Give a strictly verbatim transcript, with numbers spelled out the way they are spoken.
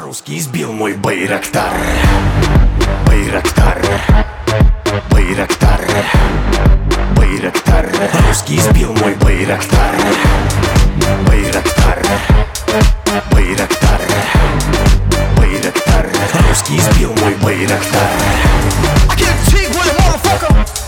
Русский сбил мой Байрактар. Байрактар. Байрактар. Байрактар. Русский сбил мой Байрактар. Байрактар. Байрактар. Байрактар. Русский сбил мой Байрактар. I get a jig with a motherfucker.